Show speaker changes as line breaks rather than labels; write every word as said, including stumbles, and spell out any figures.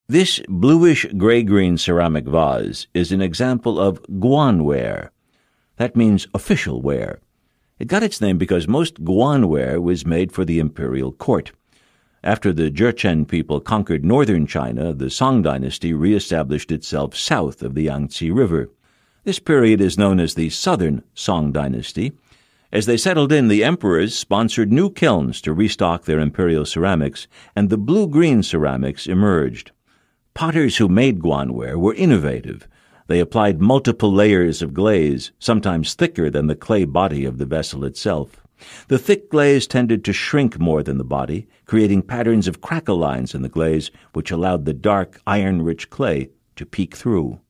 This bluish-gray-green ceramic vase is an example of guanware. That means official ware. It got its name because most guanware was made for the imperial court. After the Jurchen people conquered northern China, the Song dynasty re-established itself south of the Yangtze River. This period is known as the Southern Song dynasty. As they settled in, the emperors sponsored new kilns to restock their imperial ceramics, and the blue-green ceramics emerged. Potters who made guanware were innovative. They applied multiple layers of glaze, sometimes thicker than the clay body of the vessel itself. The thick glaze tended to shrink more than the body, creating patterns of crackle lines in the glaze, which allowed the dark, iron-rich clay to peek through.